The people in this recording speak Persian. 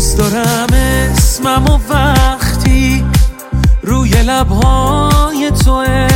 دوست دارم اسمم و وقتی روی لبهای توه